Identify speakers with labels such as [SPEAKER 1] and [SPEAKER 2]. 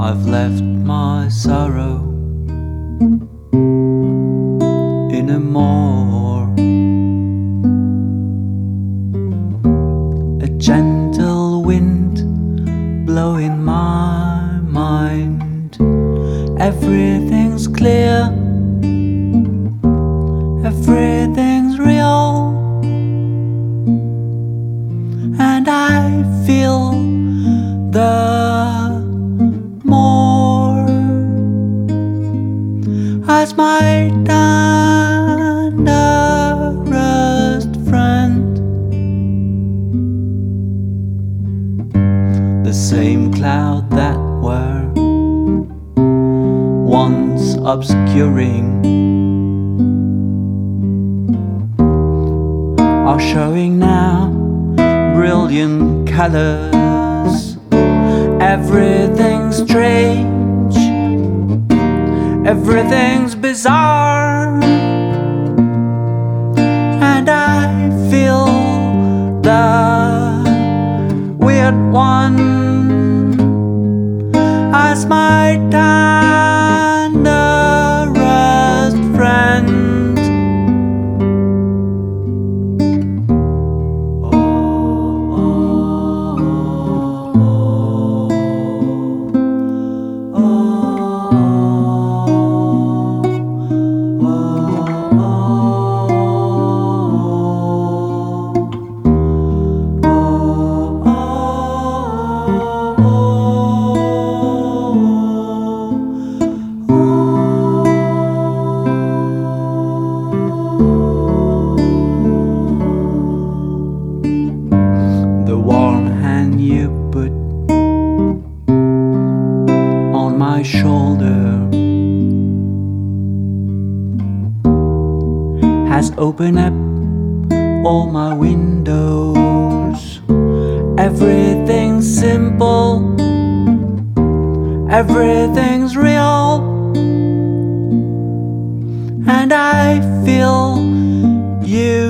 [SPEAKER 1] I've left my sorrow in a moor. A gentle wind blowing my mind. Everything's clear, everything's real, and I feel the more as my tenderest friend. The same cloud that were once obscuring are showing now brilliant colors. Everything's strange, everything's bizarre, and I feel the weird one as my tenderest friend. You put on my shoulder has opened up all my windows. Everything's simple, everything's real, and I feel you